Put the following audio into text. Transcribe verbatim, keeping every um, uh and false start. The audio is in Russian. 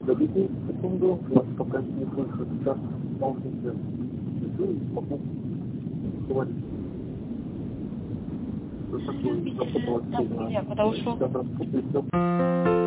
Доведи секунду, вас пока не слышу. Сейчас полностью иду и могу говорить. Что такое? Я куда ушел?